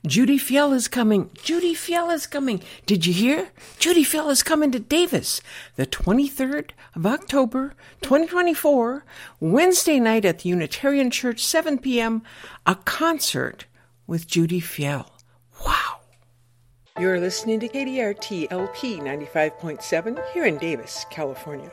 Judy Fiel is coming. Judy Fiel is coming. Did you hear? Judy Fiel is coming to Davis the 23rd of October, 2024, Wednesday night at the Unitarian Church, 7 p.m., a concert with Judy Fiel. Wow. You're listening to KDRT LP 95.7 here in Davis, California.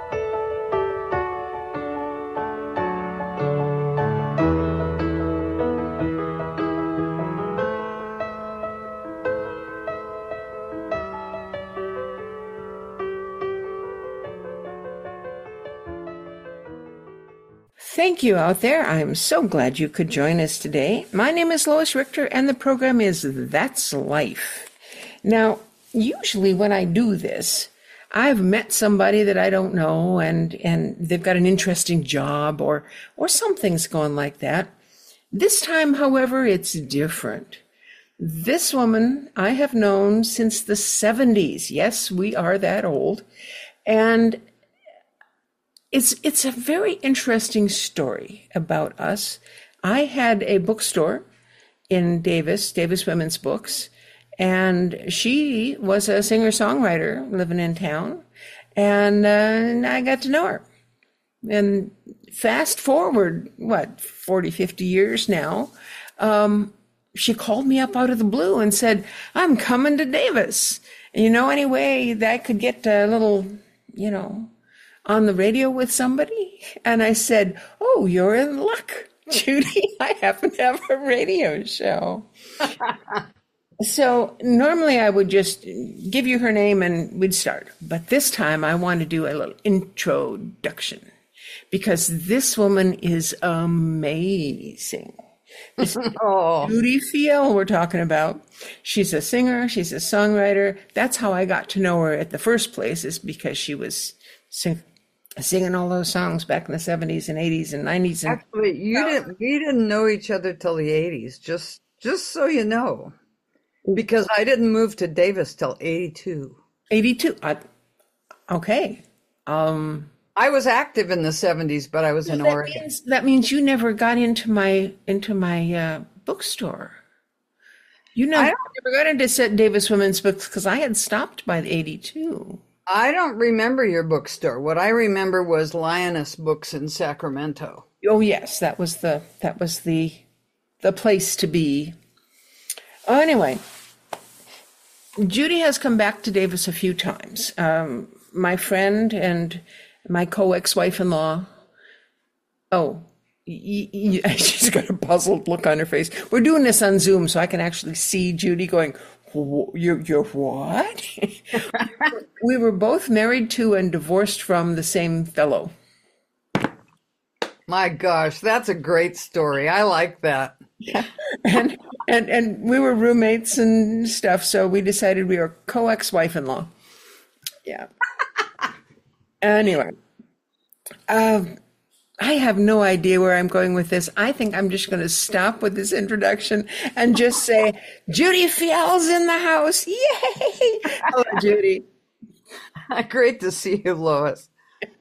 Thank you out there. I'm so glad you could join us today. My name is Lois Richter, and the program is That's Life. Now, usually when I do this, I've met somebody that I don't know, and they've got an interesting job or something's going like that. This time, however, it's different. This woman I have known since the 70s. Yes, we are that old. And it's a very interesting story about us. I had a bookstore in Davis Women's Books, and she was a singer-songwriter living in town, and I got to know her. And fast forward, 40, 50 years now, she called me up out of the blue and said, I'm coming to Davis. Any way that I could get a little, on the radio with somebody? And I said, oh, you're in luck, Judy. I happen to have a radio show. So normally I would just give you her name and we'd start. But this time I want to do a little introduction because this woman is amazing. This is Judy Fiel we're talking about. She's a singer. She's a songwriter. That's how I got to know her at the first place, is because she was singing all those songs back in the 70s and 80s and 90s. And actually, we didn't know each other till the 80s, just so you know, because I didn't move to Davis till 82. 82. Okay. I was active in the 70s, but I was in Oregon. That means you never got into my bookstore. You never got into Davis Women's Books because I had stopped by the 82. I don't remember your bookstore. What I remember was Lioness Books in Sacramento. Oh yes, that was the place to be. Oh, anyway, Judy has come back to Davis a few times. My friend and my co-ex-wife-in-law. Oh, she's got a puzzled look on her face. We're doing this on Zoom, so I can actually see Judy going, You're what? We were both married to and divorced from the same fellow. My gosh, that's a great story. I like that. Yeah. And we were roommates and stuff, so we decided we were co-ex-wife-in-law. Yeah. Anyway, I have no idea where I'm going with this. I think I'm just going to stop with this introduction and just say, Judy Fiel's in the house. Yay! Hello, Judy. Great to see you, Lois.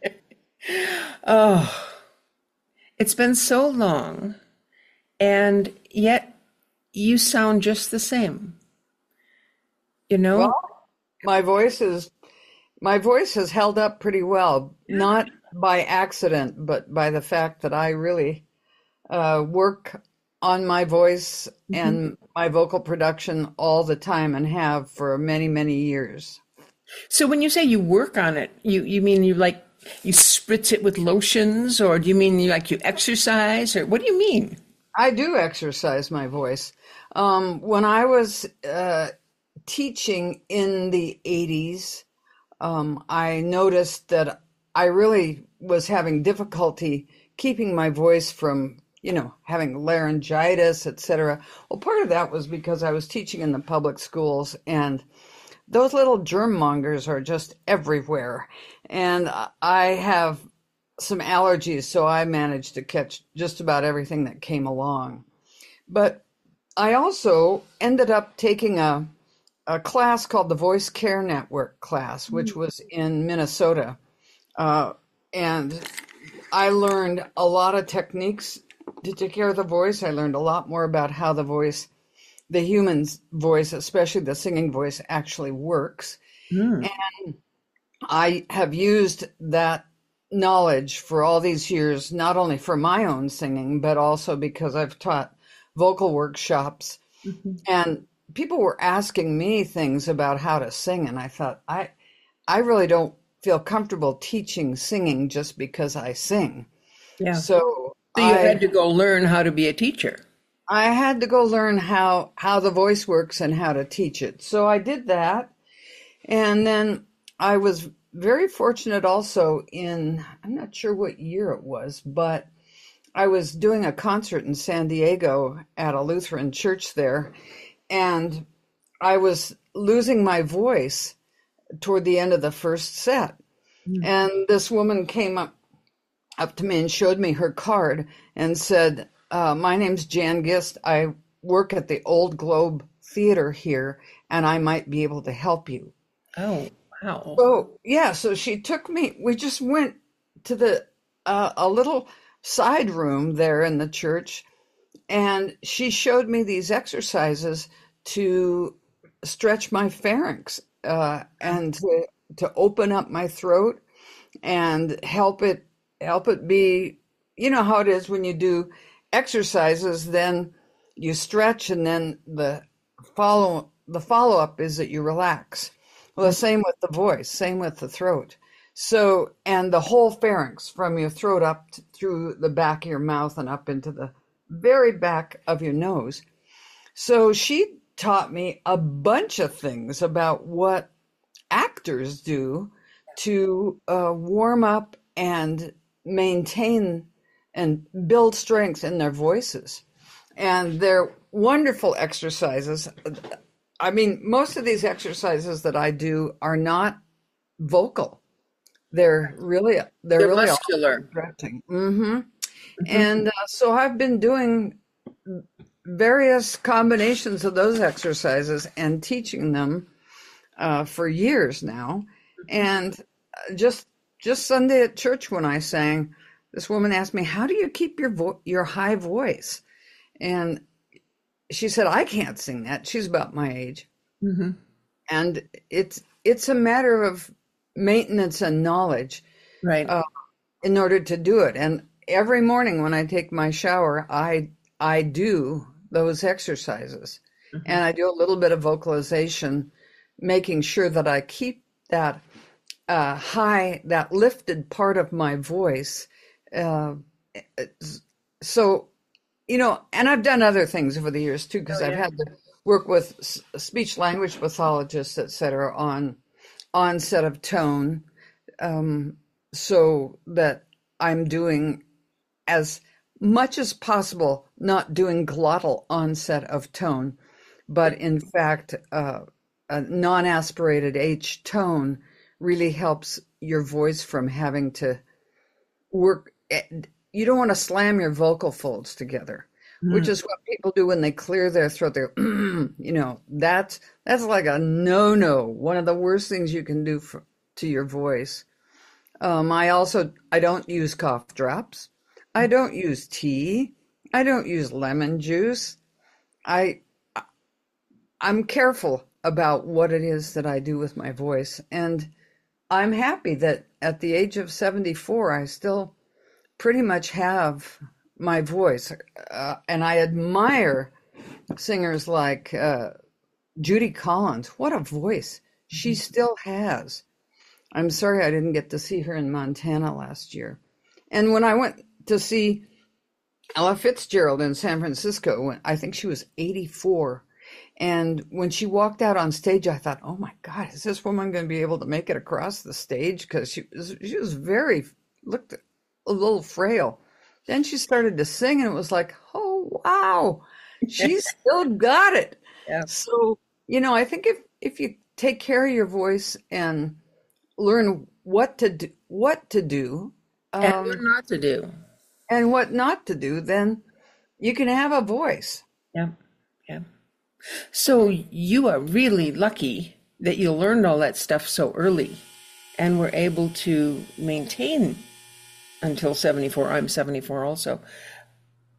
Oh, it's been so long, and yet you sound just the same. Well, my voice has held up pretty well, not by accident, but by the fact that I really work on my voice and my vocal production all the time and have for many, many years. So when you say you work on it, you mean you spritz it with lotions, or do you mean you exercise, or what do you mean? I do exercise my voice. When I was teaching in the 80s, I noticed that I really was having difficulty keeping my voice from, having laryngitis, etc. Well, part of that was because I was teaching in the public schools, and those little germ mongers are just everywhere. And I have some allergies, so I managed to catch just about everything that came along. But I also ended up taking a class called the Voice Care Network class, which was in Minnesota. And I learned a lot of techniques to take care of the voice. I learned a lot more about how the voice the human's voice, especially the singing voice, actually works. Mm. I have used that knowledge for all these years, not only for my own singing, but also because I've taught vocal workshops, Mhm. and people were asking me things about how to sing. And I thought, I really don't feel comfortable teaching singing just because I sing. Yeah. So So you had I to go learn how to be a teacher. I had to go learn how the voice works and how to teach it. So I did that. And then I was very fortunate also I'm not sure what year it was, but I was doing a concert in San Diego at a Lutheran church there, and I was losing my voice toward the end of the first set. Mm. And this woman came up to me and showed me her card and said, my name's Jan Gist. I work at the Old Globe Theater here, and I might be able to help you. Oh, wow. So yeah, so she took me. We just went to a little side room there in the church, and she showed me these exercises to stretch my pharynx and to open up my throat and help it be. You know how it is when you do exercises, then you stretch, and then the follow up is that you relax. Well, the same with the voice, same with the throat. So, and the whole pharynx from your throat up through the back of your mouth and up into the very back of your nose. So she taught me a bunch of things about what actors do to warm up and maintain and build strength in their voices. And they're wonderful exercises. I mean, most of these exercises that I do are not vocal. They're really muscular. stretching. Mm-hmm. And so I've been doing various combinations of those exercises and teaching them for years now. And just Sunday at church when I sang, this woman asked me, "How do you keep your high voice?" And she said, "I can't sing that." She's about my age. Mm-hmm. And it's a matter of maintenance and knowledge, Right. in order to do it. And every morning when I take my shower, I do those exercises, and I do a little bit of vocalization, making sure that I keep that that lifted part of my voice. So, and I've done other things over the years too, because I've had to work with speech language pathologists, et cetera, on onset of tone, so that I'm doing as much as possible, not doing glottal onset of tone, but in fact, a non-aspirated H tone really helps your voice from having to work. You don't want to slam your vocal folds together, which is what people do when they clear their throat. They're, that's like a no-no. One of the worst things you can do to your voice. I don't use cough drops. I don't use tea. I don't use lemon juice. I'm careful about what it is that I do with my voice. And I'm happy that at the age of 74, I still pretty much have my voice. And I admire singers like Judy Collins. What a voice she still has. I'm sorry I didn't get to see her in Montana last year. And when I went to see Ella Fitzgerald in San Francisco, I think she was 84. And when she walked out on stage, I thought, oh my God, is this woman going to be able to make it across the stage? Because she was looked a little frail. Then she started to sing, and it was like, oh, wow, she's still got it. Yeah. So, I think if you take care of your voice and learn what to do, And what not to do. and what not to do, then you can have a voice. Yeah. Yeah. So you are really lucky that you learned all that stuff so early and were able to maintain until 74. I'm 74 also.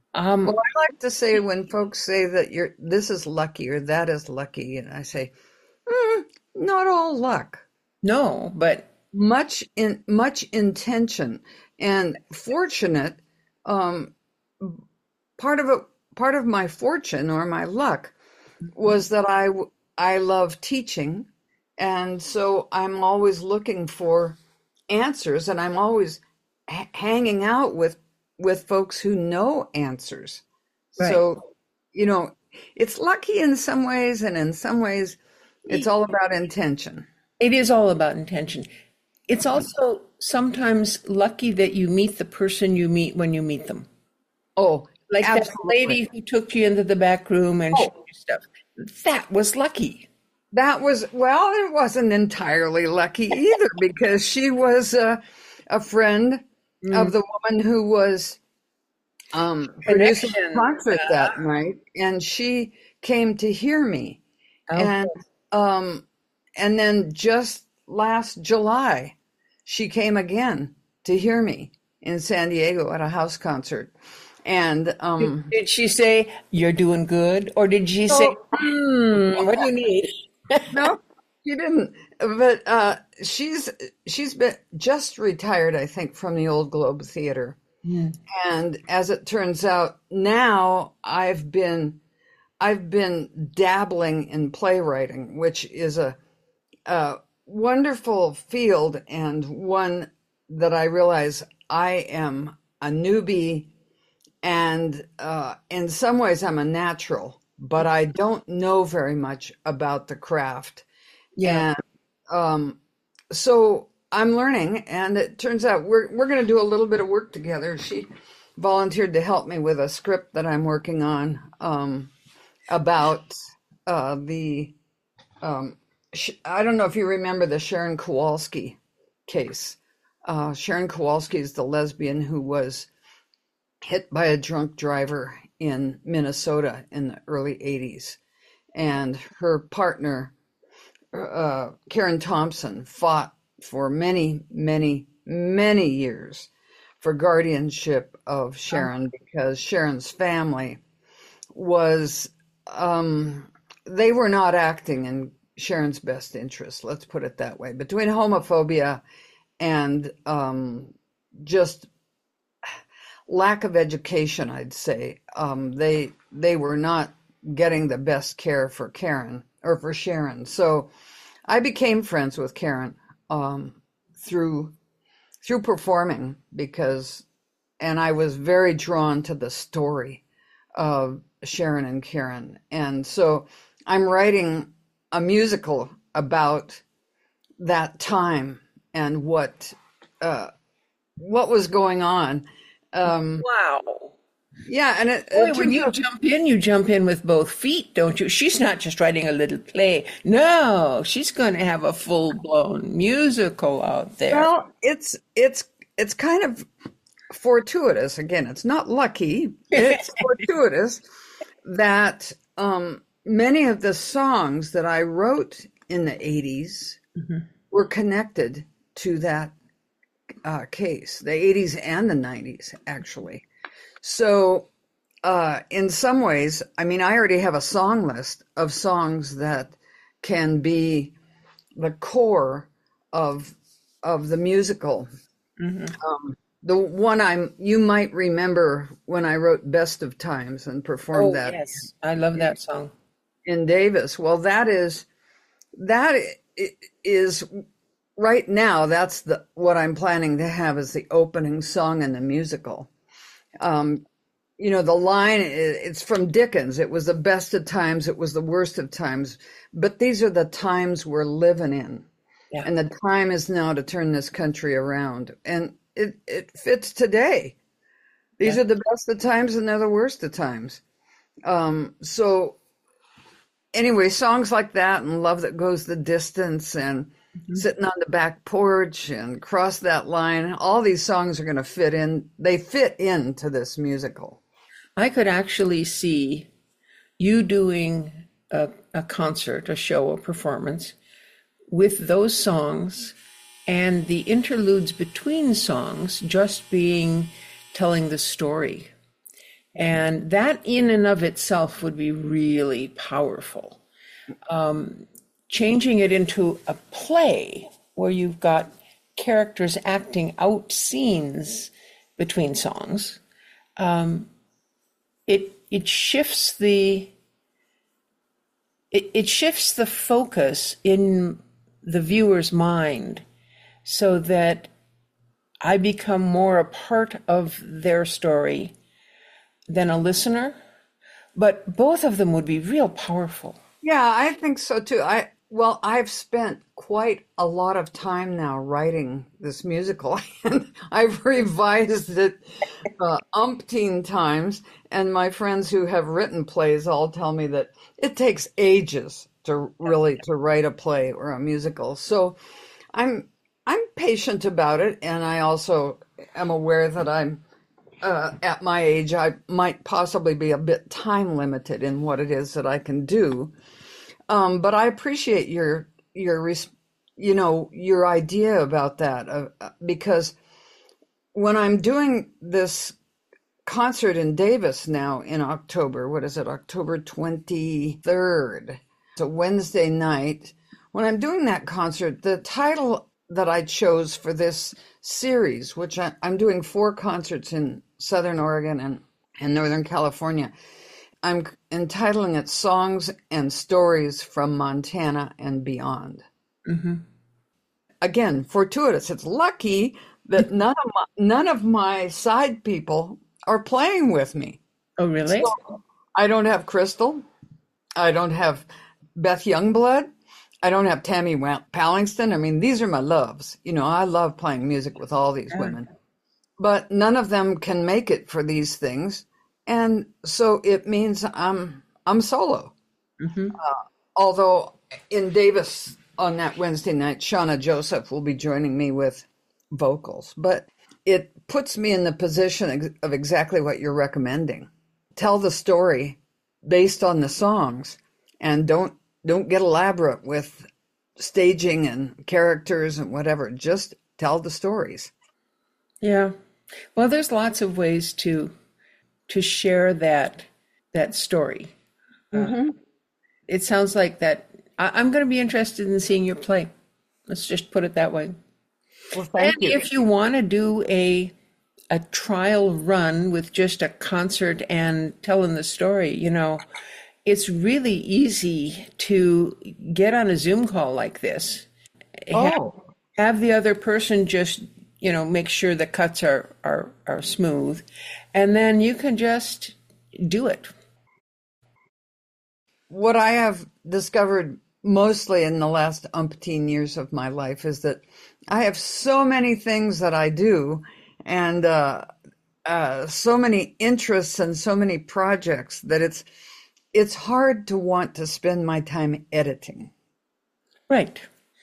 Um, Well, I like to say when folks say that this is lucky or that is lucky, and I say, "Mm, not all luck. no, but Much intention and fortunate. Um, part of it, part of my fortune or my luck was that I love teaching, and so I'm always looking for answers, and I'm always hanging out with folks who know answers. right. So, you know, it's lucky in some ways, and in some ways, it's all about intention. It is all about intention. It's also sometimes lucky that you meet the person you meet when you meet them. Oh, Like that absolutely. lady who took you into the back room and showed Oh, you stuff. That was lucky. that was, well, it wasn't entirely lucky either because she was a friend Mm. of the woman who was producing the Connection. concert that night, and she came to hear me. Okay. And um, and then just last July, she came again to hear me in San Diego at a house concert. And Did she say, "You're doing good"? Or did she say, so what do you need? no, she didn't. But she's been just retired, I think, from the Old Globe Theater. Mm. And as it turns out, now I've been dabbling in playwriting, which is a wonderful field and one that I realize I am a newbie, and in some ways I'm a natural, but I don't know very much about the craft. Yeah. And so I'm learning, and it turns out we're going to do a little bit of work together. She volunteered to help me with a script that I'm working on about the I don't know if you remember the Sharon Kowalski case. Sharon Kowalski is the lesbian who was hit by a drunk driver in Minnesota in the early 80s. And her partner, Karen Thompson, fought for many, many, many years for guardianship of Sharon because Sharon's family was, they were not acting in Sharon's best interest, let's put it that way. Between homophobia and just lack of education, I'd say, they were not getting the best care for Karen or for Sharon. So I became friends with Karen through performing because, and I was very drawn to the story of Sharon and Karen, and so I'm writing a musical about that time and what was going on. Wow. Yeah, and Boy, it when turns you out, you jump in with both feet, don't you? She's not just writing a little play. No, she's going to have a full-blown musical out there. well, it's kind of fortuitous. Again, it's not lucky. It's fortuitous that many of the songs that I wrote in the 80s Mhm. were connected to that case, the 80s and the 90s, actually. So, in some ways, I mean, I already have a song list of songs that can be the core of the musical. Mhm. The one you might remember when I wrote Best of Times and performed Oh, that yes. I love that song. in Davis. Well, that is right now. That's what I'm planning to have as the opening song in the musical. The line, it's from Dickens. It was the best of times, it was the worst of times, but these are the times we're living in. Yeah. And the time is now to turn this country around. And it fits today. These Yeah. are the best of times and they're the worst of times. So anyway, songs like that and Love That Goes the Distance and Mhm. Sitting on the Back Porch and Cross That Line, all these songs are going to fit in. They fit into this musical. I could actually see you doing a concert, a show, a performance with those songs and the interludes between songs just being telling the story. And that in and of itself would be really powerful. Changing it into a play where you've got characters acting out scenes between songs, it shifts it shifts the focus in the viewer's mind so that I become more a part of their story than a listener. But both of them would be real powerful. Yeah, I think so too. I've spent quite a lot of time now writing this musical, and I've revised it umpteen times. And my friends who have written plays all tell me that it takes ages to write a play or a musical. So I'm patient about it, and I also am aware that I'm at my age, I might possibly be a bit time limited in what it is that I can do. But I appreciate your idea about that, because when I'm doing this concert in Davis now in October, what is it, October 23rd? It's a Wednesday night. When I'm doing that concert, the title that I chose for this series, which I'm doing 4 concerts in Southern Oregon and Northern California, I'm entitling it Songs and Stories from Montana and Beyond. Mm-hmm. Again, fortuitous. It's lucky that none of my side people are playing with me. Oh, really? So I don't have Crystal. I don't have Beth Youngblood. I don't have Tammy Pallingston. I mean, these are my loves. I love playing music with all these women. But none of them can make it for these things. And so it means I'm solo. Mm-hmm. Although in Davis on that Wednesday night, Shauna Joseph will be joining me with vocals. But it puts me in the position of exactly what you're recommending. Tell the story based on the songs, and don't get elaborate with staging and characters and whatever. Just tell the stories. Yeah. Well, there's lots of ways to share that story. Mm-hmm. It sounds like that. I'm going to be interested in seeing your play. Let's just put it that way. Well, thank you. If you want to do a trial run with just a concert and telling the story, it's really easy to get on a Zoom call like this. Have the other person just, make sure the cuts are smooth, and then you can just do it. What I have discovered mostly in the last umpteen years of my life is that I have so many things that I do, and so many interests and so many projects that it's hard to want to spend my time editing. Right.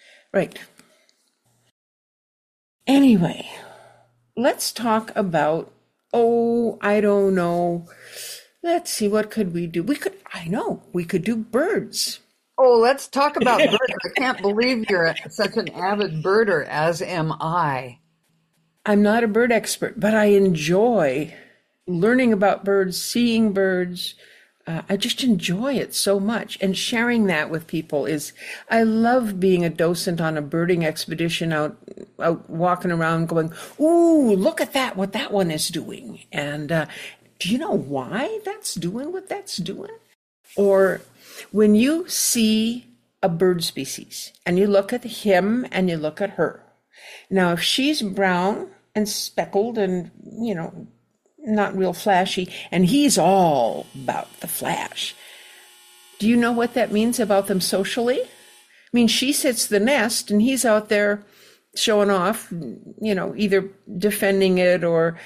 Anyway, let's talk about, I don't know. Let's see, what could we do? We could do birds. Oh, let's talk about birds. I can't believe you're such an avid birder, as am I. I'm not a bird expert, but I enjoy learning about birds, seeing birds. I just enjoy it so much. And sharing that with people I love being a docent on a birding expedition out walking around going, ooh, look at that, what that one is doing. And do you know why that's doing what that's doing? Or when you see a bird species and you look at him and you look at her. Now, if she's brown and speckled and, not real flashy, and he's all about the flash, do you know what that means about them socially? I mean, she sits the nest and he's out there showing off, either defending it or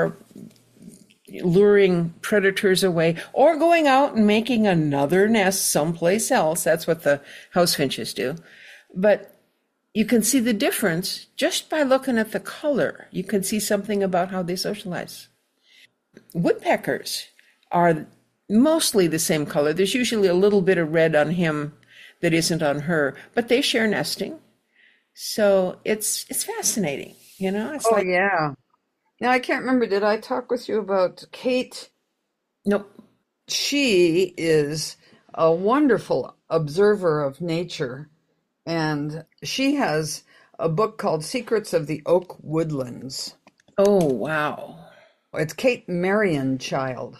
luring predators away, or going out and making another nest someplace else. That's what the house finches do. But you can see the difference just by looking at the color. You can see something about how they socialize. Woodpeckers are mostly the same color. There's usually a little bit of red on him that isn't on her, but they share nesting. So it's fascinating, It's yeah. Now, I can't remember, did I talk with you about Kate Nope. She is a wonderful observer of nature, and she has a book called Secrets of the Oak Woodlands. Oh, wow. It's Kate Marianchild,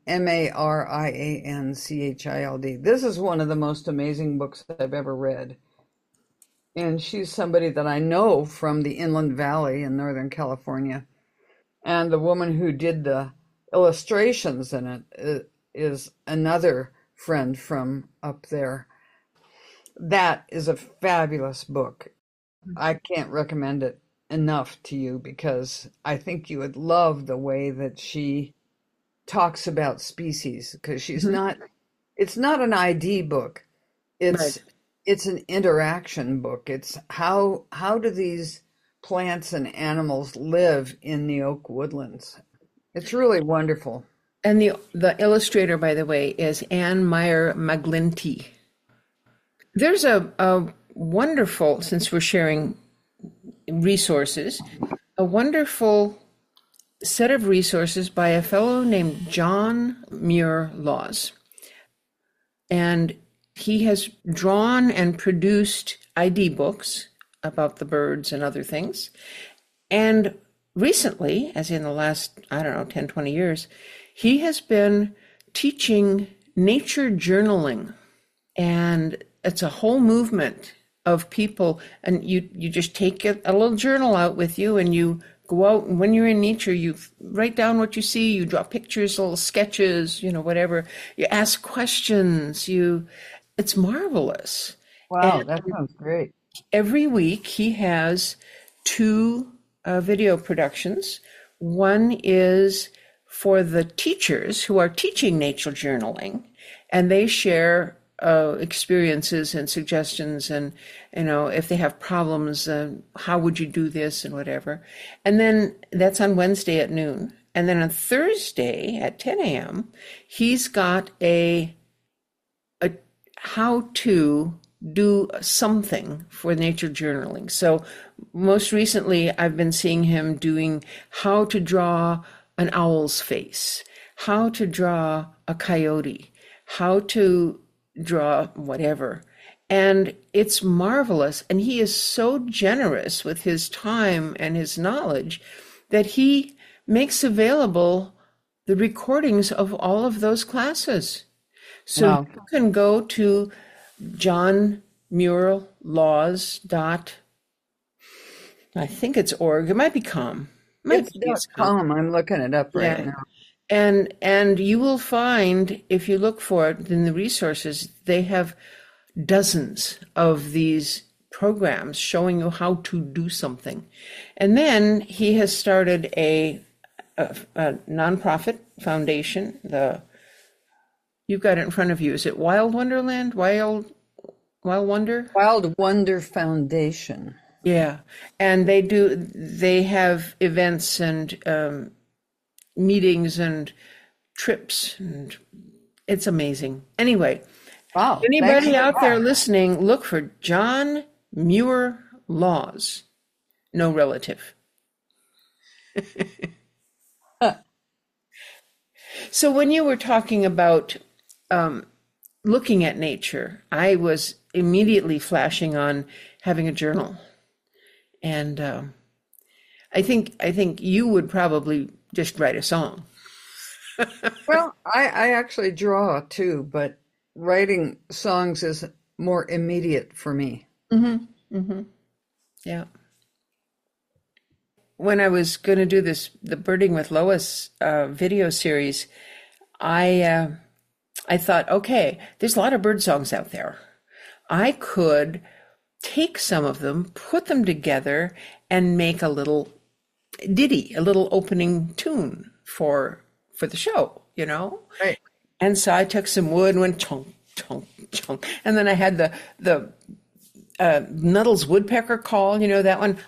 Marianchild. This is one of the most amazing books I've ever read. And she's somebody that I know from the Inland Valley in Northern California. And the woman who did the illustrations in it is another friend from up there. That is a fabulous book. I can't recommend it enough to you because I think you would love the way that she talks about species, because she's Mhm. not, it's not an ID book. Right. It's an interaction book. It's how do these plants and animals live in the oak woodlands? It's really wonderful. And the illustrator, by the way, is Anne Meyer McGlinty. There's a wonderful, since we're sharing resources, a wonderful set of resources by a fellow named John Muir Laws. And he has drawn and produced ID books about the birds and other things. And recently, as in the last, I don't know, 10, 20 years, he has been teaching nature journaling. And it's a whole movement of people. And you just take a little journal out with you and you go out. And when you're in nature, you write down what you see, you draw pictures, little sketches, whatever. You ask questions. It's marvelous. Wow, And that sounds great. every week he has two video productions. One is for the teachers who are teaching nature journaling, and they share experiences and suggestions, and if they have problems, how would you do this and whatever. And then that's on Wednesday at noon. And then on Thursday at 10 a.m., he's got a how to do something for nature journaling. So most recently, I've been seeing him doing how to draw an owl's face, how to draw a coyote, how to draw whatever. And it's marvelous. And he is so generous with his time and his knowledge that he makes available the recordings of all of those classes. So Wow. you can go to John Muir Laws dot, I think it's org. It might be com. It's .com. I'm looking it up right Yeah. now. And you will find, if you look for it in the resources, they have dozens of these programs showing you how to do something. And then he has started a nonprofit foundation. You've got it in front of you. Is it Wild Wonderland? Wild Wonder? Wild Wonder Foundation. Yeah. And they have events and meetings and trips, and it's amazing. Anyway, Wow. anybody out there listening, look for John Muir Laws. No relative. So when you were talking about looking at nature, I was immediately flashing on having a journal. And I think you would probably just write a song. Well, I actually draw too, but writing songs is more immediate for me. Yeah. When I was going to do the Birding with Lois video series, I thought, okay, there's a lot of bird songs out there. I could take some of them, put them together, and make a little ditty, a little opening tune for the show, Right. And so I took some wood and went chunk, chunk, chunk, and then I had the Nuttall's woodpecker call, that one.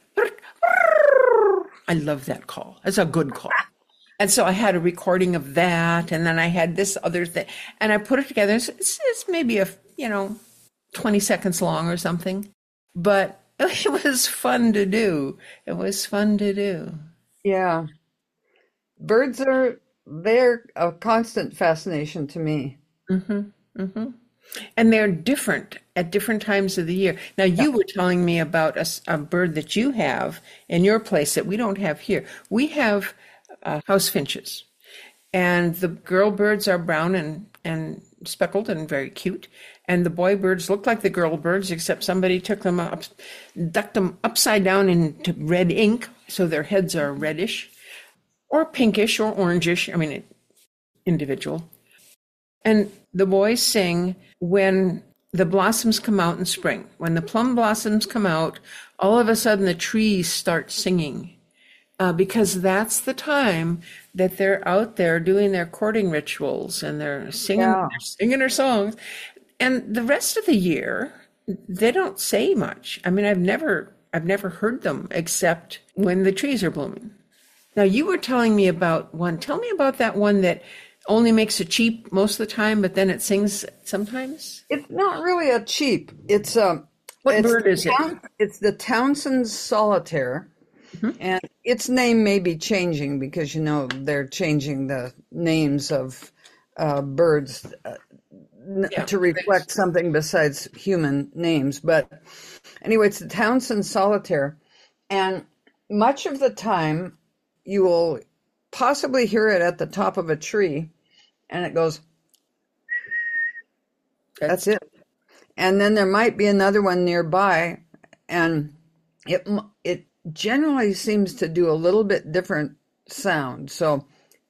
I love that call. It's a good call. And so I had a recording of that, and then I had this other thing, and I put it together. It's maybe 20 seconds long or something, but it was fun to do. It was fun to do. Yeah. Birds are they're a constant fascination to me. And they're different at different times of the year. Now, Yeah. you were telling me about a bird that you have in your place that we don't have here. We have house finches, and the girl birds are brown and speckled and very cute. And the boy birds look like the girl birds, except somebody took them up, ducked them upside down into red ink, so their heads are reddish or pinkish or orangish. I mean, individual. And the boys sing when the blossoms come out in spring. When the plum blossoms come out, all of a sudden the trees start singing because that's the time that they're out there doing their courting rituals and Yeah. they're singing their songs. And the rest of the year, they don't say much. I mean, I've never heard them except when the trees are blooming. Now, you were telling me about one. Tell me about that one that only makes a cheep most of the time, but then it sings sometimes. It's not really a cheap. What It's bird is it? it's the Townsend solitaire, and its name may be changing because they're changing the names of birds Yeah. to reflect something besides human names. But anyway, it's the Townsend solitaire, and much of the time you will possibly hear it at the top of a tree, and it goes. That's it. And then there might be another one nearby, and it generally seems to do a little bit different sound. So,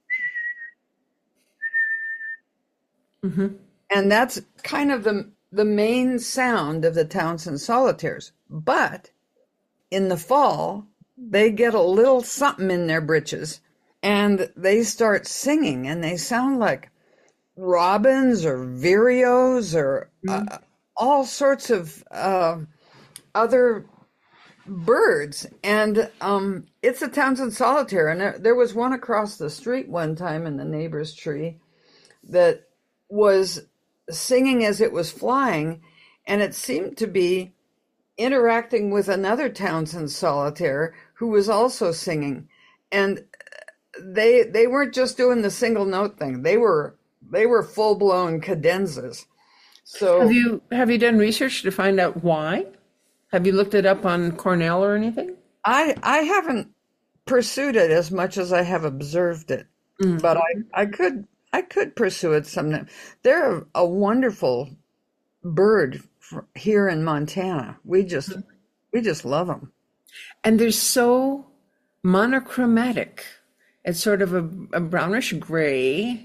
and that's kind of the main sound of the Townsend solitaires. But in the fall, they get a little something in their britches, and they start singing, and they sound like robins or vireos or all sorts of other birds. And it's a Townsend solitaire. And there was one across the street one time in the neighbor's tree that was singing as it was flying, and it seemed to be interacting with another Townsend solitaire who was also singing. And they weren't just doing the single note thing. They were full-blown cadenzas. So Have you done research to find out why? Have you looked it up on Cornell or anything? I haven't pursued it as much as I have observed it, but I could pursue it sometime. They're a wonderful bird here in Montana. We just love them. And they're so monochromatic. It's sort of a brownish gray,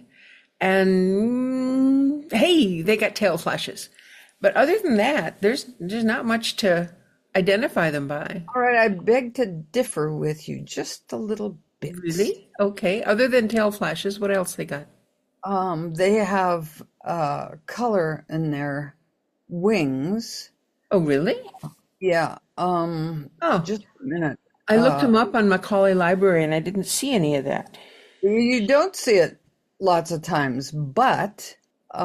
and hey, they got tail flashes. But other than that, there's not much to identify them by. All right, I beg to differ with you just a little bit. Really? Okay. Other than tail flashes, what else they got? They have color in their wings. Oh, really? Yeah. Oh, Just a minute. I looked them up on Macaulay Library and I didn't see any of that. You don't see it lots of times, but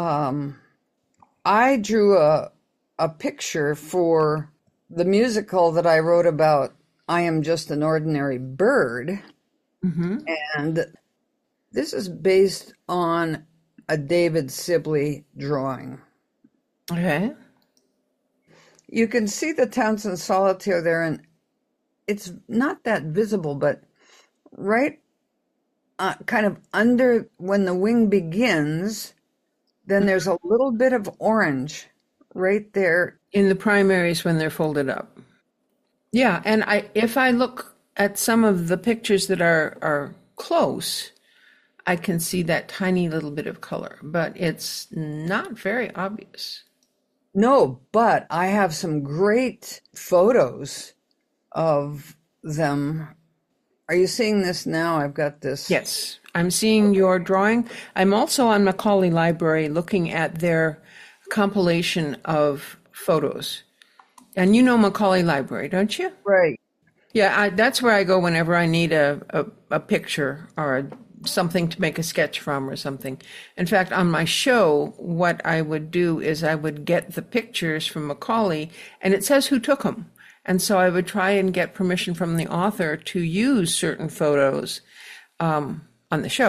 I drew a picture for the musical that I wrote about, I Am Just an Ordinary Bird. And this is based on a David Sibley drawing. Okay. You can see the Townsend solitaire there, and it's not that visible, but right kind of under when the wing begins, then there's a little bit of orange right there. In the primaries when they're folded up. Yeah, and if I look at some of the pictures that are close, I can see that tiny little bit of color, but it's not very obvious. No, but I have some great photos of them. Are you seeing this now? I've got this. Yes, I'm seeing your drawing. I'm also on Macaulay Library looking at their compilation of photos. And you know Macaulay Library, don't you? Right. Yeah, that's where I go whenever I need a picture or something to make a sketch from or something. In fact, on my show, what I would do is I would get the pictures from Macaulay, and it says who took them. And so I would try and get permission from the author to use certain photos on the show.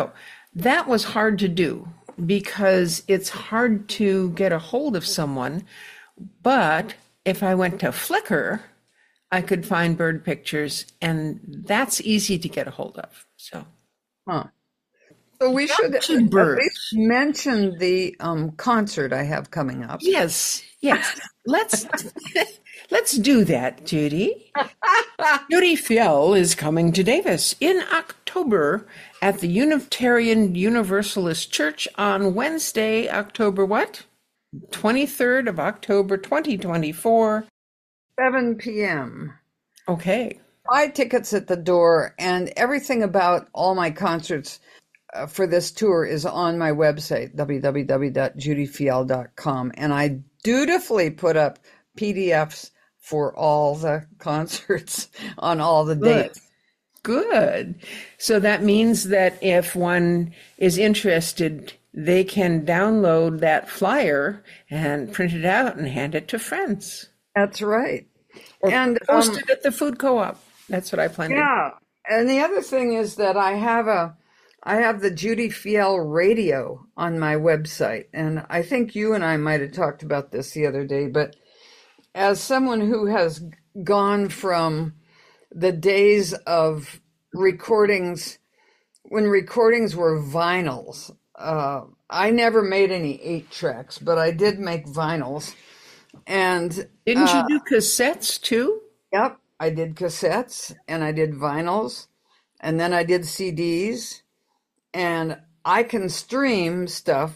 That was hard to do because it's hard to get a hold of someone. But if I went to Flickr, I could find bird pictures, and that's easy to get a hold of. So, Huh. So we should to at birds. least mention the concert I have coming up. Yes, yes. Let's let's do that, Judy. Judy Fiel is coming to Davis in October at the Unitarian Universalist Church on Wednesday, October what? 23rd of October, 2024. 7 p.m. Okay. Buy tickets at the door, and everything about all my concerts for this tour is on my website, www.judyfiel.com. And I dutifully put up PDFs for all the concerts on all the dates. Good. So that means that if one is interested, they can download that flyer and print it out and hand it to friends. That's right. Or And post it at the food co-op. That's what I plan to do. yeah. And the other thing is that I have the Judy Fiel radio on my website. And I think you and I might have talked about this the other day, but as someone who has gone from the days of recordings, when recordings were vinyls, I never made any 8-tracks, but I did make vinyls. And Didn't you do cassettes too? yep, I did cassettes and I did vinyls and then I did CDs, and I can stream stuff.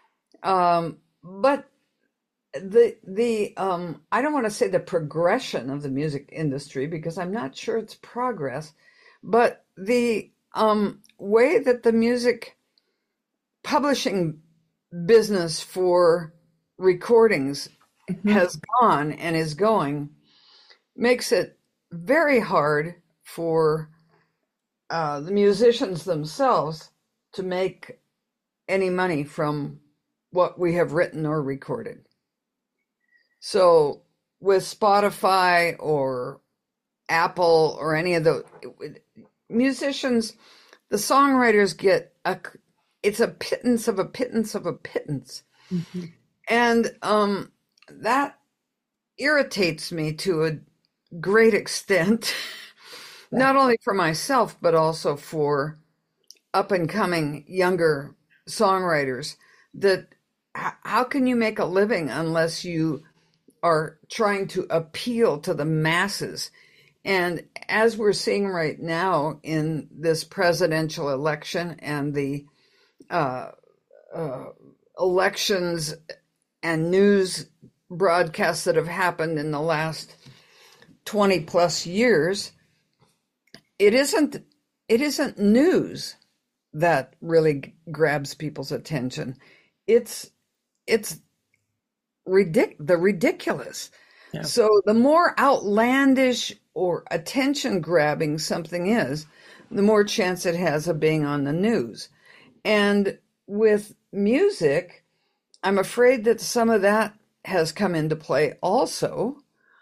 But the I don't want to say the progression of the music industry because I'm not sure it's progress, but the way that the music publishing business for recordings has gone and is going makes it very hard for the musicians themselves to make any money from what we have written or recorded. So with Spotify or Apple or any of the musicians, the songwriters get it's a pittance of a pittance of a pittance. Mm-hmm. And that irritates me to a great extent, not only for myself, but also for up and coming younger songwriters, that how can you make a living unless you are trying to appeal to the masses? And as we're seeing right now in this presidential election and the elections and news broadcasts that have happened in the last 20 plus years, it isn't news that really grabs people's attention. It's the ridiculous. Yeah. So the more outlandish or attention grabbing something is, the more chance it has of being on the news. And with music, I'm afraid that some of that has come into play also.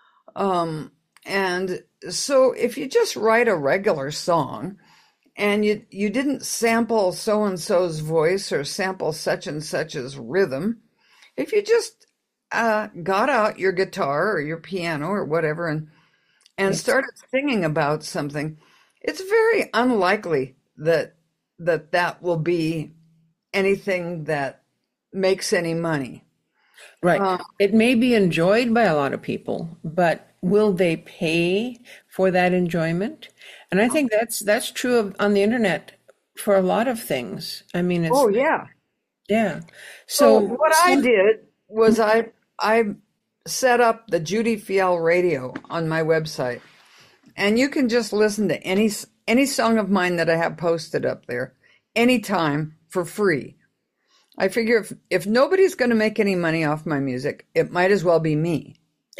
And so if you just write a regular song and you didn't sample so-and-so's voice or sample such and such's rhythm, if you just got out your guitar or your piano or whatever and Yes. started singing about something, it's very unlikely that will be anything that makes any money. Right. It may be enjoyed by a lot of people, but will they pay for that enjoyment? And I think that's true on the internet for a lot of things. I mean, it's Oh yeah. yeah. So So what I did was I set up the Judy Fiel radio on my website, and you can just listen to any song of mine that I have posted up there anytime for free. I figure if nobody's going to make any money off my music, it might as well be me.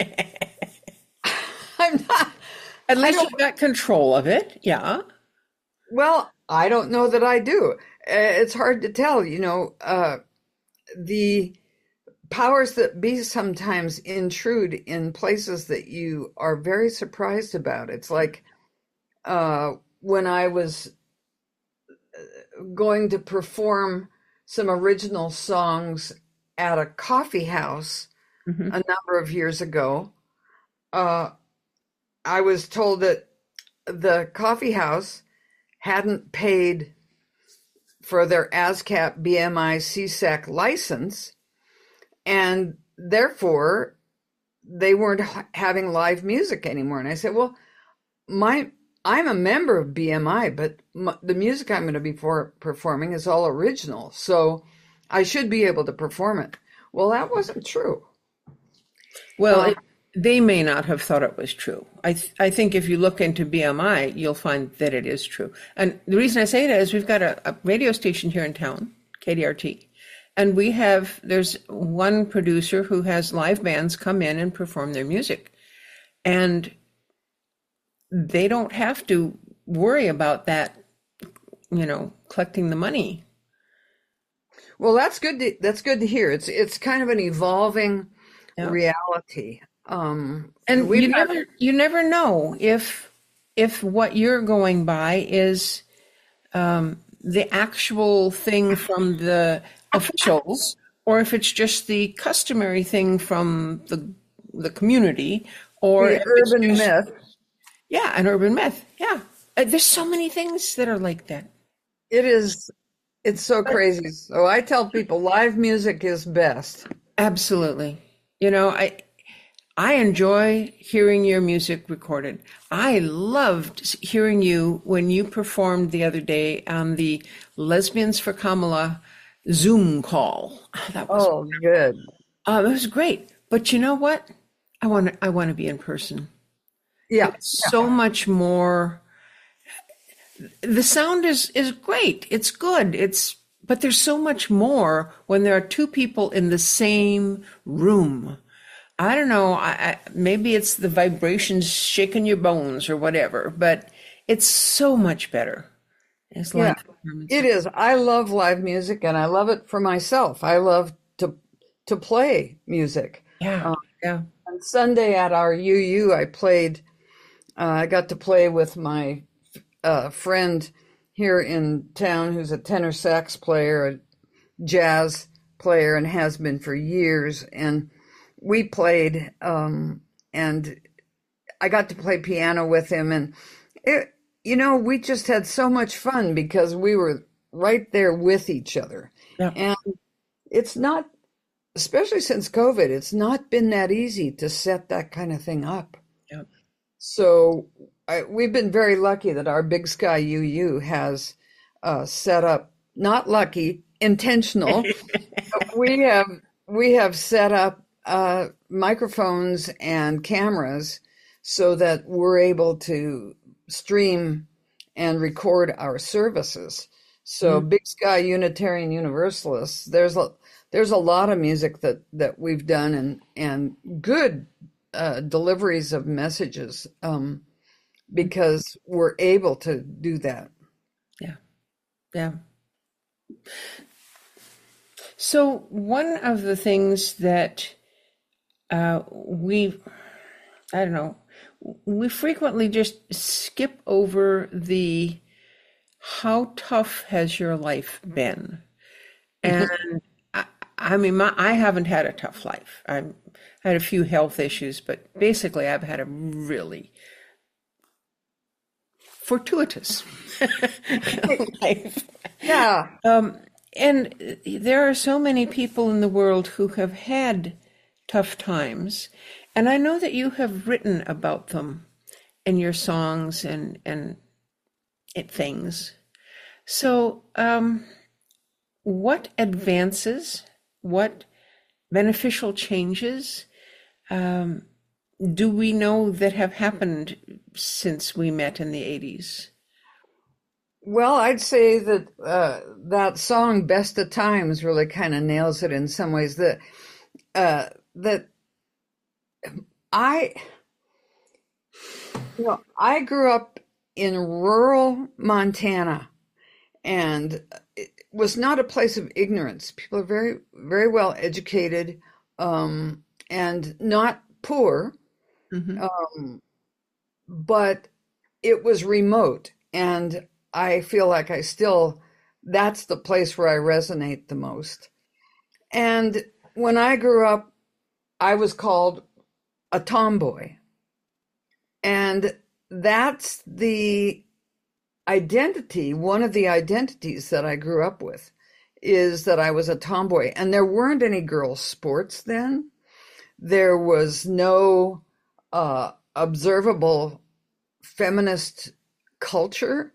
I'm not. at least you've got control of it. Yeah. Well, I don't know that I do. It's hard to tell. The powers that be sometimes intrude in places that you are very surprised about. It's like when I was going to perform some original songs at a coffee house Hmm. a number of years ago. Uh, I was told that the coffee house hadn't paid for their ASCAP BMI CSAC license, and therefore they weren't having live music anymore. And I said, well, I'm a member of BMI, but the music I'm going to be performing is all original, so I should be able to perform it. Well, that wasn't true. Well, Um, they may not have thought it was true. I think if you look into BMI, you'll find that it is true. And the reason I say that is we've got a radio station here in town, KDRT, and there's one producer who has live bands come in and perform their music. And they don't have to worry about that, collecting the money. well, that's good to hear. It's kind of an evolving Yeah. reality. And We've had you never know if what you're going by is the actual thing from the officials, or if it's just the customary thing from the community, or the if it's urban just, myth. yeah, an urban myth. Yeah. There's so many things that are like that. It's so crazy. So I tell people live music is best. Absolutely. I enjoy hearing your music recorded. I loved hearing you when you performed the other day on the Lesbians for Kamala Zoom call. That was Oh, good. it was great. But you know what? I want to be in person. Yeah. It's so much more. The sound is great. It's good. But there's so much more when there are two people in the same room. I don't know. Maybe it's the vibrations shaking your bones or whatever, but it's so much better. It's Yeah, live performance. it is. I love live music and I love it for myself. I love to play music. Yeah, yeah. On Sunday at our UU, I got to play with my friend here in town who's a tenor sax player, a jazz player, and has been for years. And we played, and I got to play piano with him. And, we just had so much fun because we were right there with each other. Yeah. And it's not, especially since COVID, it's not been that easy to set that kind of thing up. Yeah. So we've been very lucky that our Big Sky UU has set up, not lucky, intentional. But we have set up microphones and cameras so that we're able to stream and record our services. So Big Sky Unitarian Universalists, there's a lot of music that we've done and good deliveries of messages because we're able to do that. Yeah. Yeah. So one of the things that I don't know, we frequently just skip over the how tough has your life been? And I mean, I haven't had a tough life. I've had a few health issues, but basically I've had a really fortuitous life. Yeah. And there are so many people in the world who have had tough times. And I know that you have written about them in your songs and things. So, what advances, what beneficial changes do we know that have happened since we met in the 80s? Well, I'd say that that song "Best of Times" really kind of nails it in some ways. That I, I grew up in rural Montana, and it was not a place of ignorance. People are very, very well educated, and not poor, but it was remote, and I feel like I still that's the place where I resonate the most. And when I grew up, I was called a tomboy. And that's the identity, one of the identities that I grew up with, is that I was a tomboy. And there weren't any girls' sports then. There was no observable feminist culture.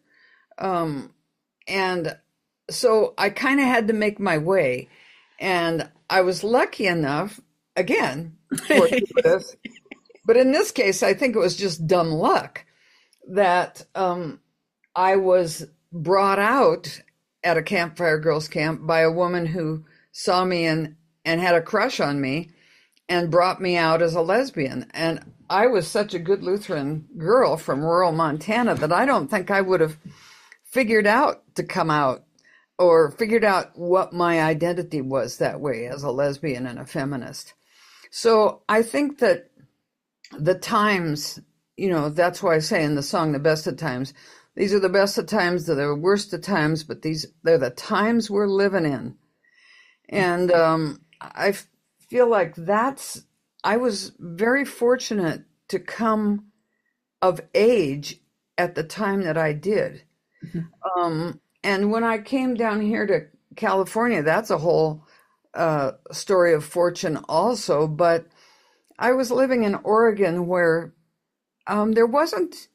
And so I kind of had to make my way. And I was lucky enough, again, fortuitous, but in this case, I think it was just dumb luck that I was brought out at a Campfire Girls camp by a woman who saw me and had a crush on me and brought me out as a lesbian. And I was such a good Lutheran girl from rural Montana that I don't think I would have figured out to come out or figured out what my identity was that way as a lesbian and a feminist. So I think that the times, that's why I say in the song, The Best of Times, these are the best of times, they're the worst of times, but they're the times we're living in. And I feel like I was very fortunate to come of age at the time that I did. Mm-hmm. And when I came down here to California, that's a whole story of fortune also, but I was living in Oregon where there wasn't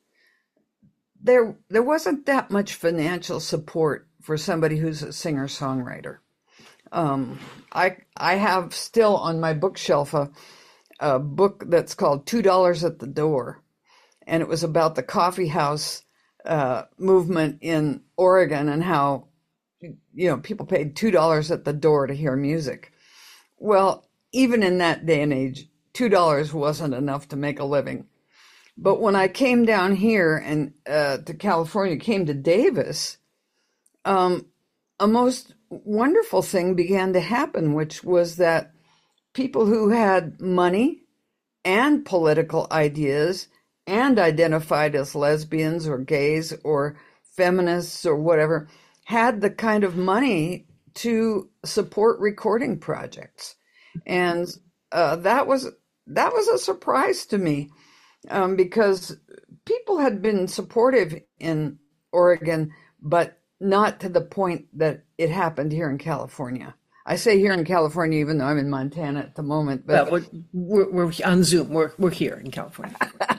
that much financial support for somebody who's a singer-songwriter. I have still on my bookshelf a book that's called $2 at the Door, and it was about the coffee house movement in Oregon and how people paid $2 at the door to hear music. Well, even in that day and age, $2 wasn't enough to make a living. But when I came down here and to California, came to Davis, a most wonderful thing began to happen, which was that people who had money and political ideas and identified as lesbians or gays or feminists or whatever had the kind of money to support recording projects. And that was a surprise to me. Because people had been supportive in Oregon, but not to the point that it happened here in California. I say here in California, even though I'm in Montana at the moment. But well, we're on Zoom. We're here in California.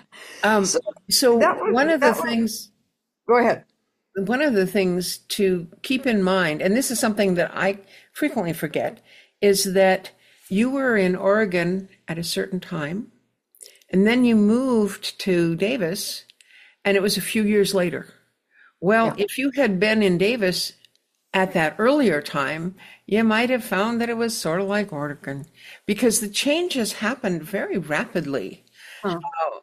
So one of the things. Go ahead. One of the things to keep in mind, and this is something that I frequently forget, is that you were in Oregon at a certain time. And then you moved to Davis, and it was a few years later. Well, yeah. If you had been in Davis at that earlier time, you might have found that it was sort of like Oregon, because the changes happened very rapidly, in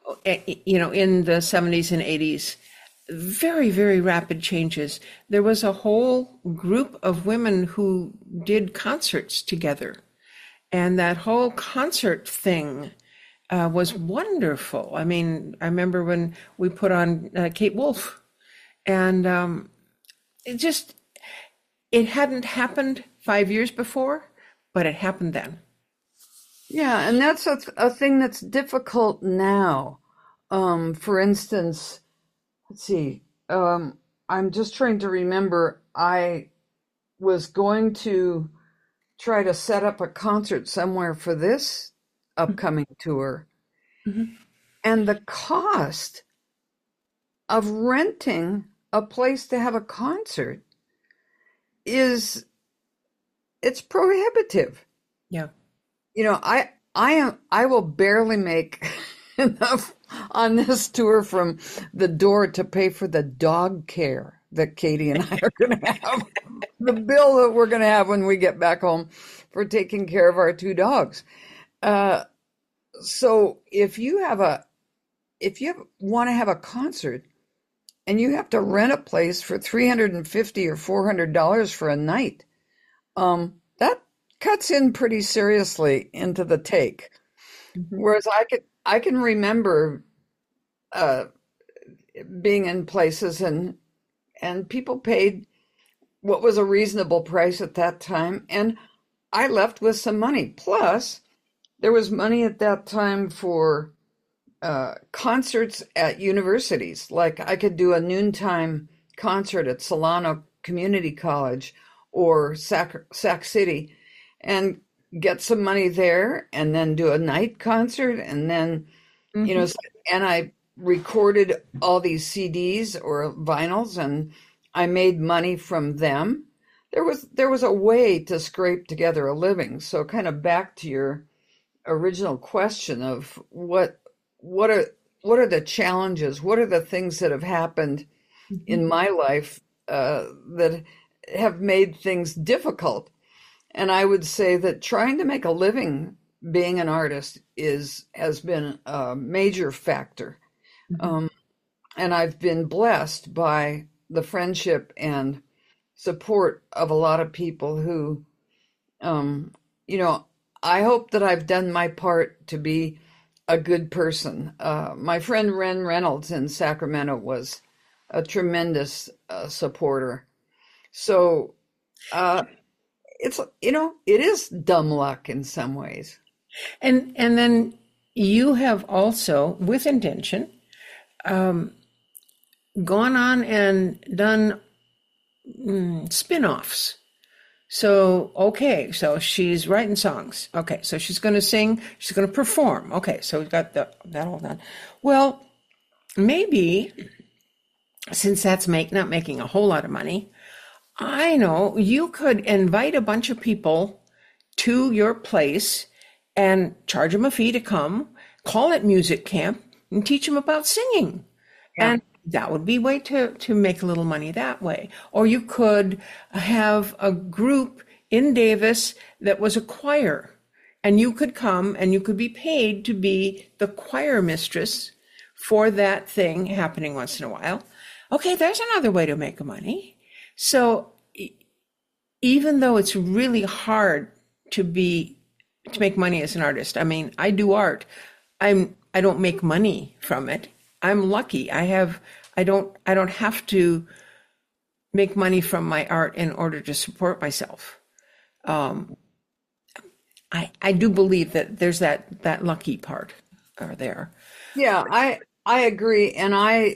the 70s and 80s. Very, very rapid changes. There was a whole group of women who did concerts together, and that whole concert thing was wonderful. I mean, I remember when we put on Kate Wolf, and it hadn't happened 5 years before, but it happened then. Yeah, and that's a thing that's difficult now. For instance, let's see, I'm just trying to remember, I was going to try to set up a concert somewhere for this upcoming tour. Mm-hmm. And the cost of renting a place to have a concert it's prohibitive. Yeah. I will barely make enough on this tour from the door to pay for the dog care that Katie and I are going to have, the bill that we're going to have when we get back home for taking care of our two dogs. So if you want to have a concert and you have to rent a place for $350 or $400 for a night, that cuts in pretty seriously into the take. Mm-hmm. Whereas I can remember being in places and people paid what was a reasonable price at that time, and I left with some money. Plus, there was money at that time for concerts at universities. Like I could do a noontime concert at Solano Community College or Sac City and get some money there and then do a night concert. And then, you know, and I recorded all these CDs or vinyls and I made money from them. There was a way to scrape together a living. So kind of back to your original question of what are the challenges? What are the things that have happened in my life that have made things difficult? And I would say that trying to make a living being an artist has been a major factor. And I've been blessed by the friendship and support of a lot of people who, you know, I hope that I've done my part to be a good person. My friend Ren Reynolds in Sacramento was a tremendous supporter. So it's, you know, it is dumb luck in some ways. And then you have also, with intention, gone on and done spin-offs. So, okay, so she's writing songs. Okay, so she's going to sing, she's going to perform. Okay, so we've got that all done. Well, maybe, since that's not making a whole lot of money, I know you could invite a bunch of people to your place and charge them a fee to come, call it music camp, and teach them about singing. Yeah. And that would be a way to make a little money that way. Or you could have a group in Davis that was a choir, and you could come and you could be paid to be the choir mistress for that thing happening once in a while. Okay, there's another way to make money. So even though it's really hard to make money as an artist, I mean, I do art. I don't make money from it. I'm lucky. I don't have to make money from my art in order to support myself. I do believe that there's that lucky part there. Yeah, I agree. And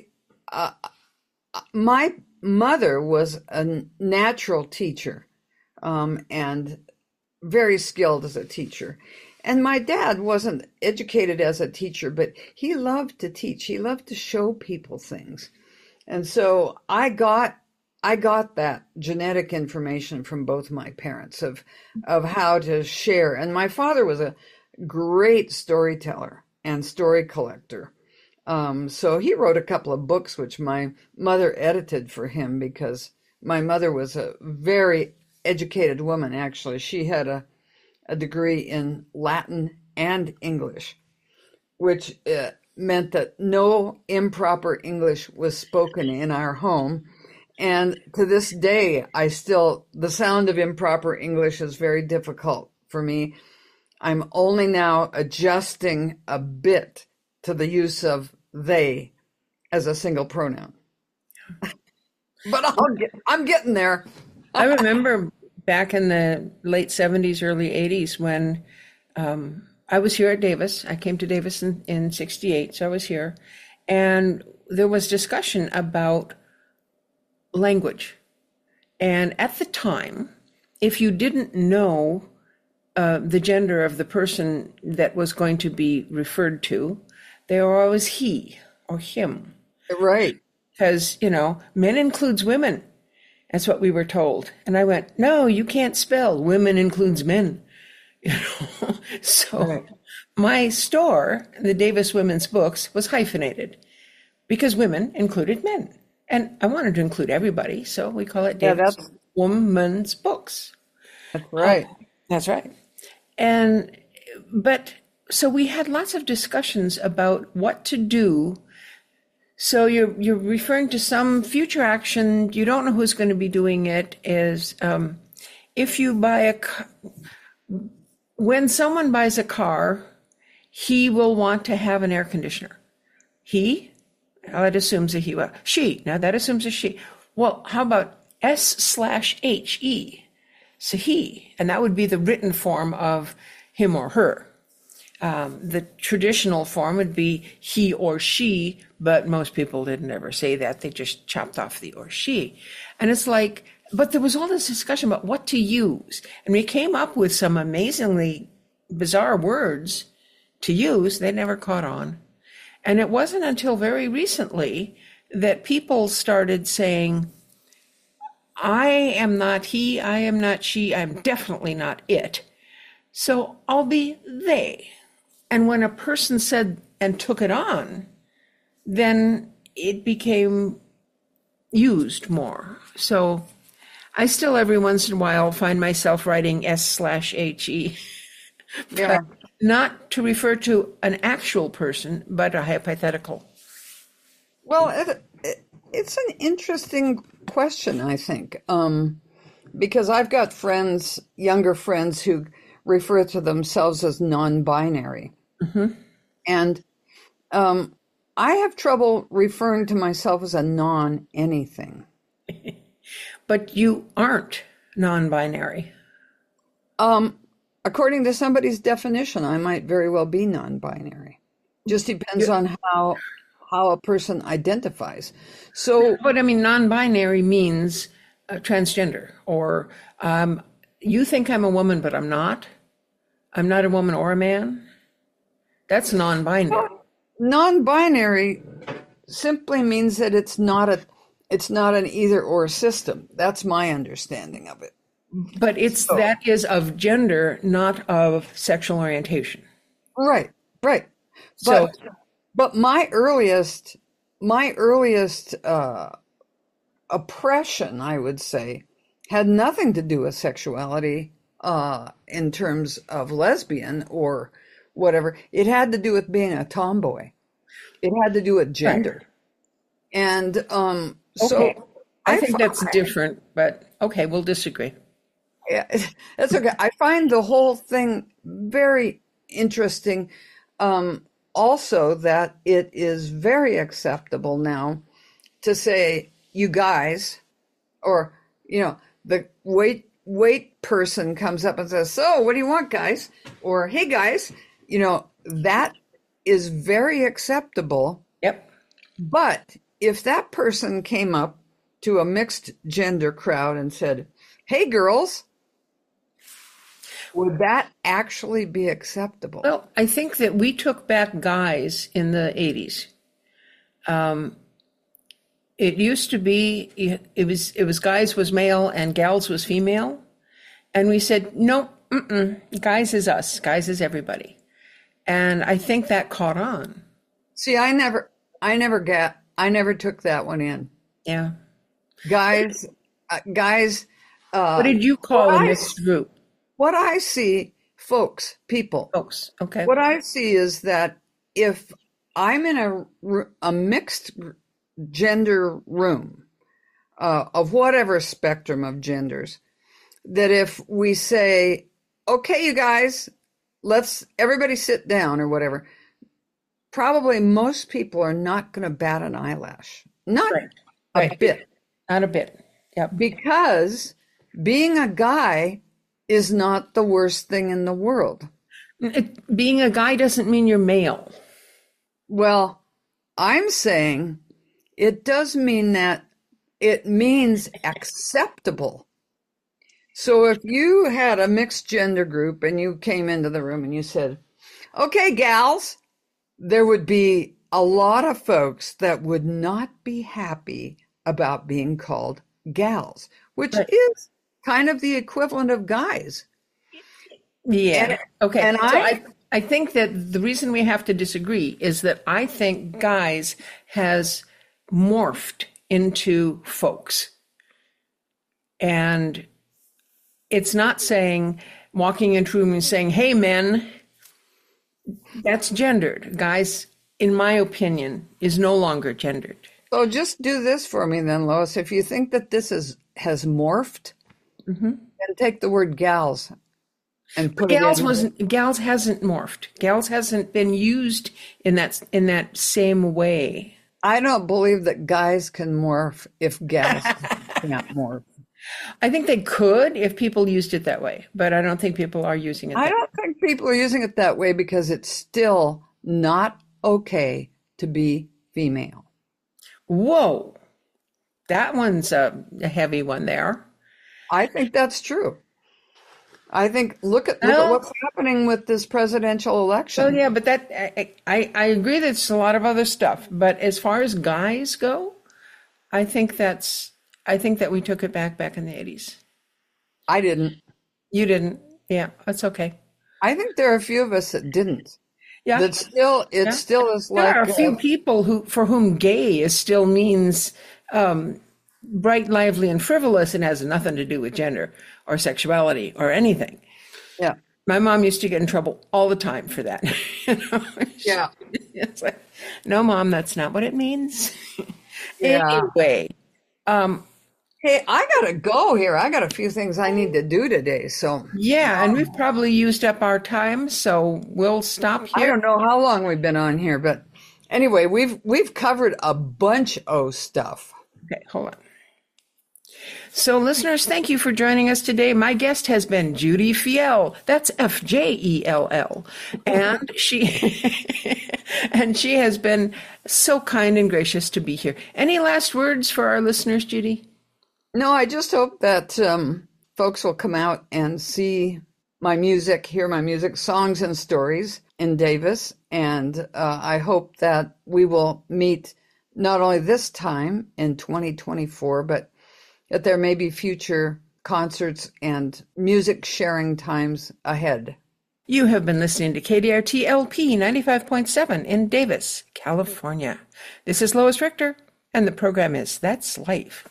my mother was a natural teacher, and very skilled as a teacher. And my dad wasn't educated as a teacher, but he loved to teach. He loved to show people things. And so I got that genetic information from both my parents of how to share. And my father was a great storyteller and story collector. So he wrote a couple of books, which my mother edited for him, because my mother was a very educated woman, actually. She had a degree in Latin and English, which meant that no improper English was spoken in our home. And to this day, the sound of improper English is very difficult for me. I'm only now adjusting a bit to the use of they as a single pronoun. But I'm getting there. I remember back in the late 70s, early 80s, when I was here at Davis. I came to Davis in 68, so I was here. And there was discussion about language. And at the time, if you didn't know the gender of the person that was going to be referred to, they were always he or him. Right. Because, men includes women. That's what we were told. And I went, no, you can't spell women includes men. So right. My store, the Davis Women's Books, was hyphenated because women included men. And I wanted to include everybody, so we call it Davis Women's Books. That's right. That's right. But so we had lots of discussions about what to do. So you're referring to some future action. You don't know who's going to be doing it. Is if you buy when someone buys a car, he will want to have an air conditioner. He? Now that assumes a he. Well, she. Now that assumes a she. Well, how about S/HE, so he, and that would be the written form of him or her. The traditional form would be he or she, but most people didn't ever say that. They just chopped off the or she. And it's like, but there was all this discussion about what to use. And we came up with some amazingly bizarre words to use. They never caught on. And it wasn't until very recently that people started saying, I am not he, I am not she, I'm definitely not it. So I'll be they. And when a person said and took it on, then it became used more. So I still every once in a while find myself writing S/HE, Yeah. not to refer to an actual person, but a hypothetical. Well, it's an interesting question, I think, because I've got friends, younger friends, who refer to themselves as non-binary. And I have trouble referring to myself as a non-anything. But you aren't non-binary. According to somebody's definition, I might very well be non-binary. Just depends on how a person identifies. So, But I mean, non-binary means transgender, or you think I'm a woman, but I'm not. I'm not a woman or a man. That's non-binary. non-binary simply means that it's not an either or system. That's my understanding of it. But that is of gender, not of sexual orientation. Right. So, But my earliest oppression, I would say, had nothing to do with sexuality in terms of lesbian or whatever. It had to do with being a tomboy. It had to do with gender. Right. And okay. so I think that's different, but okay, we'll disagree. Yeah, that's okay. I find the whole thing very interesting. Also, that it is very acceptable now to say you guys, or the weight person comes up and says, "So, what do you want, guys?" Or, "Hey, guys," that is very acceptable. Yep. But if that person came up to a mixed gender crowd and said, "Hey, girls," would that actually be acceptable? Well, I think that we took back guys in the 80s. It used to be, it was guys was male and gals was female. And we said, no, guys is us, guys is everybody. And I think that caught on. See, I never took that one in. Yeah. Guys. What did you call a mixed group? What I see, people. Folks, okay. What I see is that if I'm in a mixed gender room of whatever spectrum of genders, that if we say, "Okay, you guys, everybody sit down," or whatever, probably most people are not going to bat an eyelash. Not a bit. Not a bit. Yep. Because being a guy is not the worst thing in the world. Being a guy doesn't mean you're male. Well, I'm saying it does mean that it means acceptable. So if you had a mixed gender group and you came into the room and you said, "Okay, gals," there would be a lot of folks that would not be happy about being called gals, which is kind of the equivalent of guys. Yeah. Okay. And I think that the reason we have to disagree is that I think guys has morphed into folks. And it's not saying, walking into a room and saying, "Hey, men," that's gendered. Guys, in my opinion, is no longer gendered. So just do this for me then, Lois. If you think that this has morphed, then take the word gals and put gals it gals hasn't morphed. Gals hasn't been used in that same way. I don't believe that guys can morph if gals can't morph. I think they could if people used it that way, but I don't think people are using it I that way. don't think people are using it that way because it's still not okay to be female. Whoa, that one's a heavy one there. I think that's true. I think look at Well, what's happening with this presidential well, election. yeah, but that I agree that it's a lot of other stuff. But as far as guys go, I think that we took it back in the 80s. I didn't. You didn't. Yeah, that's okay. I think there are a few of us that didn't. Yeah. That still, it Yeah. still is There like are a few people for whom gay is still means bright, lively, and frivolous, and has nothing to do with gender or sexuality or anything. yeah, My mom used to get in trouble all the time for that. You know? yeah, It's like, no, Mom, that's not what it means. yeah. Anyway, Hey, I gotta go here. I got a few things I need to do today. So yeah, and we've probably used up our time, so we'll stop I here. don't know how long we've been on here, but anyway, we've covered a bunch of stuff. Okay, hold on. So, listeners, thank you for joining us today. My guest has been Judy Fjell. That's Fjell, and she has been so kind and gracious to be here. Any last words for our listeners, Judy? No, I just hope that folks will come out and see my music, hear my music, songs and stories in Davis. And I hope that we will meet not only this time in 2024, but that there may be future concerts and music sharing times ahead. You have been listening to KDRT LP 95.7 in Davis, California. This is Lois Richter, and the program is That's Life.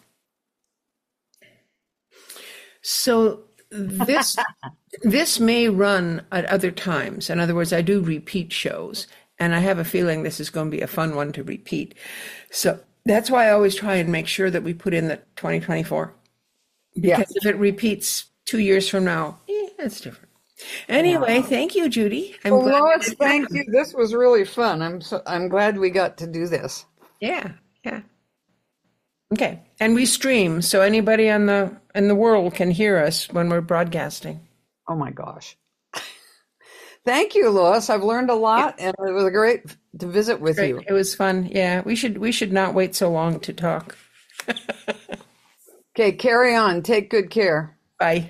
So this may run at other times. In other words, I do repeat shows, and I have a feeling this is going to be a fun one to repeat. So that's why I always try and make sure that we put in the 2024. Because if it repeats 2 years from now, that's different. Anyway, thank you, Judy. I'm Well, glad we Lois, did thank that. you. This was really fun. I'm glad we got to do this. Yeah. Okay, and we stream, so anybody in the world can hear us when we're broadcasting. Oh my gosh. Thank you, Lois. I've learned a lot, and it was great to visit with Great. you. It was fun. Yeah, we should not wait so long to talk. Okay, carry on. Take good care. Bye.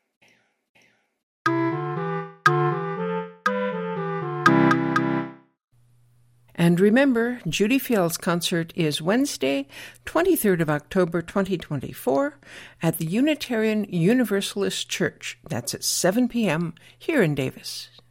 And remember, Judy Fjell's concert is Wednesday, 23rd of October, 2024, at the Unitarian Universalist Church. That's at 7 p.m. here in Davis.